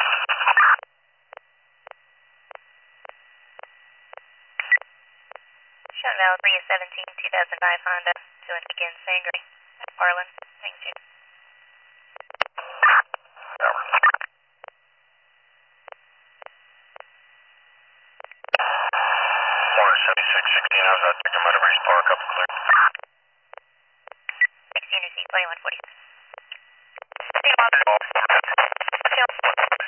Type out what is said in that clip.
Chevelle 317 2005 Honda to and begin Sangre at Parlin. Thank you. Morning 7616, I was out checking Meadow Range Park up clear. 16 receipt 2140.